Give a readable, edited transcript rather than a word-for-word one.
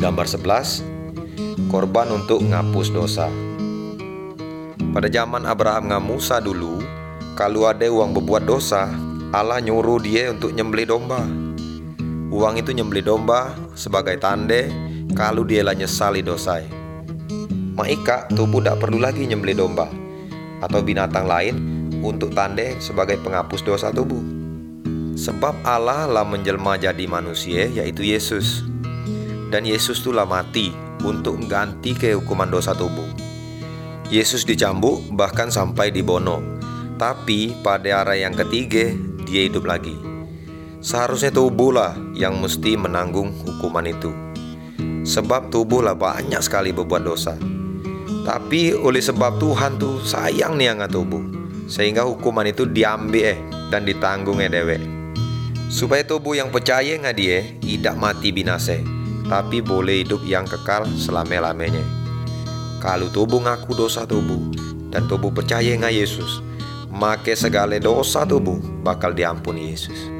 Gambar 11, korban untuk ngapus dosa. Pada zaman Abraham dengan Musa dulu, kalau ada uang berbuat dosa, Allah nyuruh dia untuk nyembelih domba. Uang itu nyembelih domba sebagai tanda kalau dia lah nyesali dosai. Maika tubuh tak perlu lagi nyembelih domba atau binatang lain untuk tanda sebagai penghapus dosa tubuh. Sebab Allah lah menjelma jadi manusia, yaitu Yesus. Dan Yesus itulah mati untuk mengganti hukuman dosa tubuh. Yesus dicambuk bahkan sampai dibunuh. Tapi pada hari yang ketiga dia hidup lagi. Seharusnya tubuhlah yang mesti menanggung hukuman itu. Sebab tubuhlah banyak sekali berbuat dosa. Tapi oleh sebab Tuhan tuh sayang nih dengan tubuh, sehingga hukuman itu diambil dan ditanggung dewek. Supaya tubuh yang percaya dengan dia tidak mati binasa, tapi boleh hidup yang kekal selama-lamanya. Kalau tubuh ngaku dosa tubuh dan tubuh percaya dengan Yesus, maka segala dosa tubuh bakal diampuni Yesus.